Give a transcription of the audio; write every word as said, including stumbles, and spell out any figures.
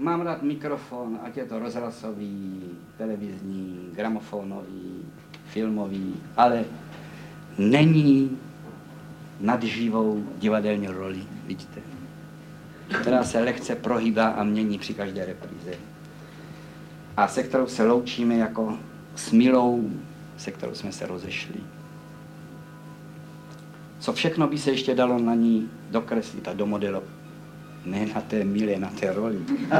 mám rád mikrofon, ať je to rozhlasový, televizní, gramofonový, filmový, ale není nad živou divadelní roli, vidíte, která se lehce prohýbá a mění při každé repríze. A se kterou se loučíme jako s milou, se kterou jsme se rozešli. Co všechno by se ještě dalo na ní dokreslit a domodelovat. Ne na té milé, na té roli.